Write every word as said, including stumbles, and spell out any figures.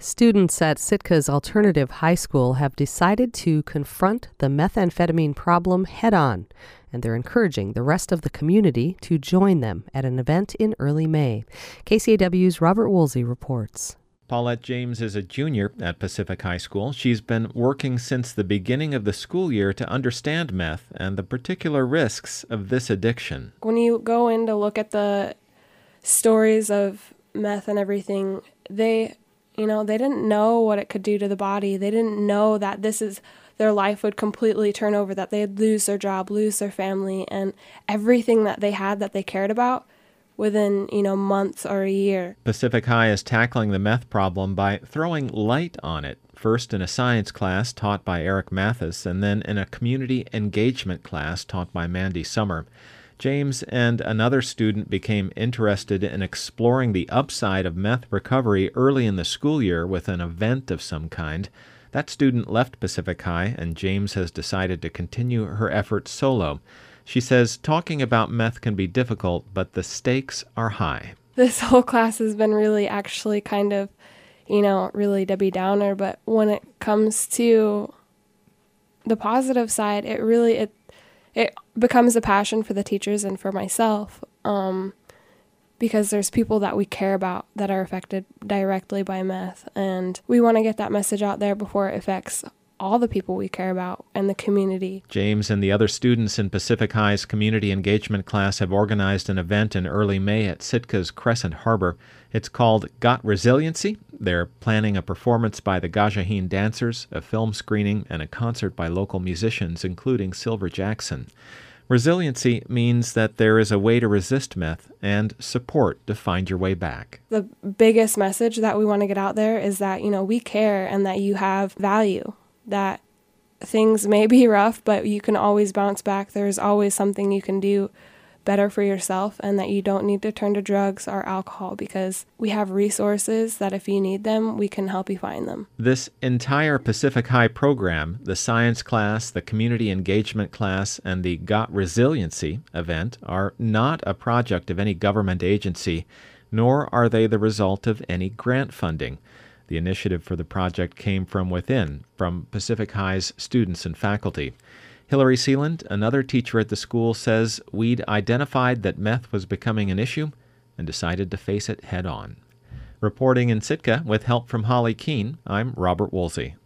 Students at Sitka's Alternative High School have decided to confront the methamphetamine problem head-on, and they're encouraging the rest of the community to join them at an event in early May. K C A W's Robert Woolsey reports. Paulette James is a junior at Pacific High School. She's been working since the beginning of the school year to understand meth and the particular risks of this addiction. When you go in to look at the stories of meth and everything, they, you know, they didn't know what it could do to the body. They didn't know that this is, their life would completely turn over, that they'd lose their job, lose their family, and everything that they had that they cared about within, you know, months or a year. Pacific High is tackling the meth problem by throwing light on it, first in a science class taught by Eric Mathis, and then in a community engagement class taught by Mandy Summer. James and another student became interested in exploring the upside of meth recovery early in the school year with an event of some kind. That student left Pacific High, and James has decided to continue her efforts solo. She says talking about meth can be difficult, but the stakes are high. This whole class has been really actually kind of, you know, really Debbie Downer, but when it comes to the positive side, it really, it it becomes a passion for the teachers and for myself, um, because there's people that we care about that are affected directly by meth, and we want to get that message out there before it affects all the people we care about and the community. James and the other students in Pacific High's community engagement class have organized an event in early May at Sitka's Crescent Harbor. It's called Got Resiliency. They're planning a performance by the Gajaheen Dancers, a film screening, and a concert by local musicians, including Silver Jackson. Resiliency means that there is a way to resist meth and support to find your way back. The biggest message that we want to get out there is that, you know, we care and that you have value, that things may be rough, but you can always bounce back. There's always something you can do better for yourself, and that you don't need to turn to drugs or alcohol, because we have resources that if you need them, we can help you find them. This entire Pacific High program, the science class, the community engagement class, and the Got Resiliency event, are not a project of any government agency, nor are they the result of any grant funding. The initiative for the project came from within, from Pacific High's students and faculty. Hillary Sealand, another teacher at the school, says we'd identified that meth was becoming an issue and decided to face it head on. Reporting in Sitka with help from Holly Keene, I'm Robert Woolsey.